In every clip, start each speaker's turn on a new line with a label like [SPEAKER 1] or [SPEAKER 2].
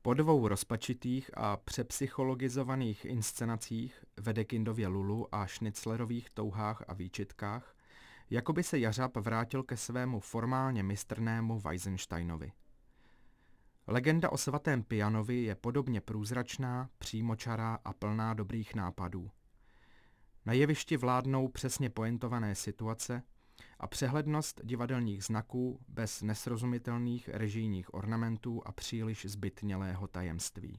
[SPEAKER 1] Po 2 rozpačitých a přepsychologizovaných inscenacích ve Dekindově Lulu a Šniclerových touhách a výčitkách, jako by se Jařab vrátil ke svému formálně mistrnému Weissensteinovi. Legenda o svatém Pianovi je podobně průzračná, přímočará a plná dobrých nápadů. Na jevišti vládnou přesně pointované situace a přehlednost divadelních znaků bez nesrozumitelných režijních ornamentů a příliš zbytnělého tajemství.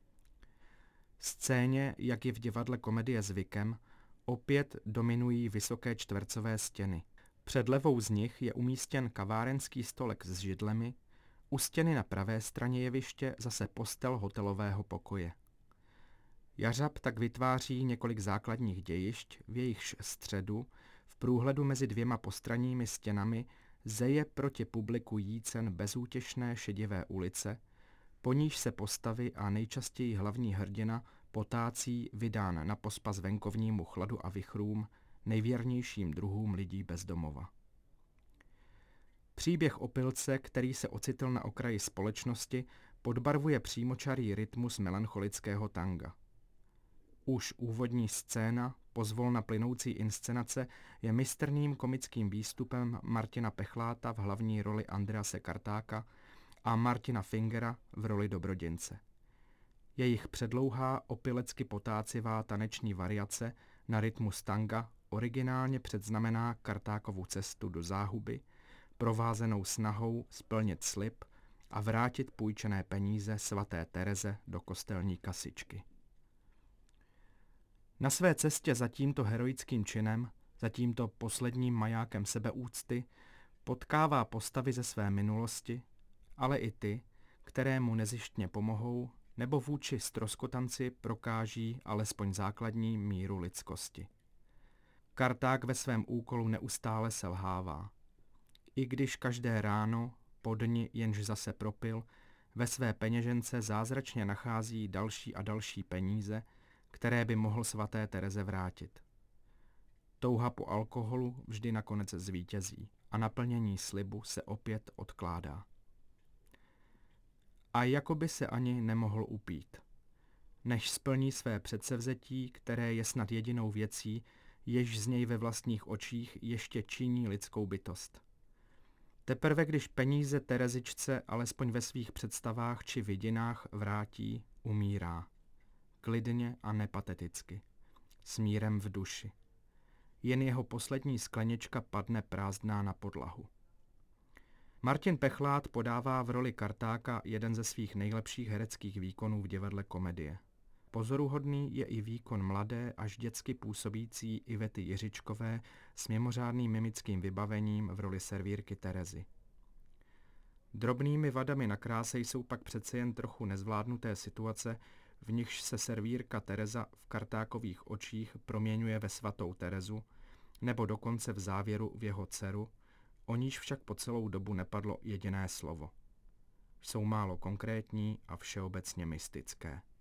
[SPEAKER 1] Scéně, jak je v divadle komedie zvykem, opět dominují vysoké čtvercové stěny. Před levou z nich je umístěn kavárenský stolek s židlemi, u stěny na pravé straně jeviště zase postel hotelového pokoje. Jařab tak vytváří několik základních dějišť, v jejichž středu, v průhledu mezi 2 postranními stěnami, zeje proti publiku jícen bezútěšné šedivé ulice, po níž se postavy a nejčastěji hlavní hrdina potácí vydán na pospas venkovnímu chladu a vichrům, nejvěrnějším druhům lidí bez domova. Příběh opilce, který se ocitl na okraji společnosti, podbarvuje přímočarý rytmus melancholického tanga. Už úvodní scéna, pozvolna plynoucí inscenace, je mistrným komickým výstupem Martina Pechláta v hlavní roli Andrease Kartáka a Martina Fingera v roli dobrodince. Jejich předlouhá, opilecky potácivá taneční variace na rytmus tanga originálně předznamená Kartákovu cestu do záhuby, provázenou snahou splnit slib a vrátit půjčené peníze svaté Tereze do kostelní kasičky. Na své cestě za tímto heroickým činem, za tímto posledním majákem sebeúcty, potkává postavy ze své minulosti, ale i ty, které mu nezištně pomohou, nebo vůči ztroskotanci prokáží alespoň základní míru lidskosti. Karták ve svém úkolu neustále selhává. I když každé ráno, po dni jenž zase propil, ve své peněžence zázračně nachází další a další peníze, které by mohl svaté Tereze vrátit. Touha po alkoholu vždy nakonec zvítězí a naplnění slibu se opět odkládá. A jako by se ani nemohl upít. Než splní své předsevzetí, které je snad jedinou věcí, jež z něj ve vlastních očích ještě činí lidskou bytost. Teprve když peníze Terezičce alespoň ve svých představách či vidinách vrátí, umírá. Klidně a nepateticky. S mírem v duši. Jen jeho poslední sklenička padne prázdná na podlahu. Martin Pechlát podává v roli Kartáka jeden ze svých nejlepších hereckých výkonů v divadle komedie. Pozoruhodný je i výkon mladé až dětsky působící Ivety Jiřičkové s mimořádným mimickým vybavením v roli servírky Terezy. Drobnými vadami na kráse jsou pak přece jen trochu nezvládnuté situace, v nichž se servírka Tereza v Kartákových očích proměňuje ve svatou Terezu, nebo dokonce v závěru v jeho dceru, o níž však po celou dobu nepadlo jediné slovo. Jsou málo konkrétní a všeobecně mystické.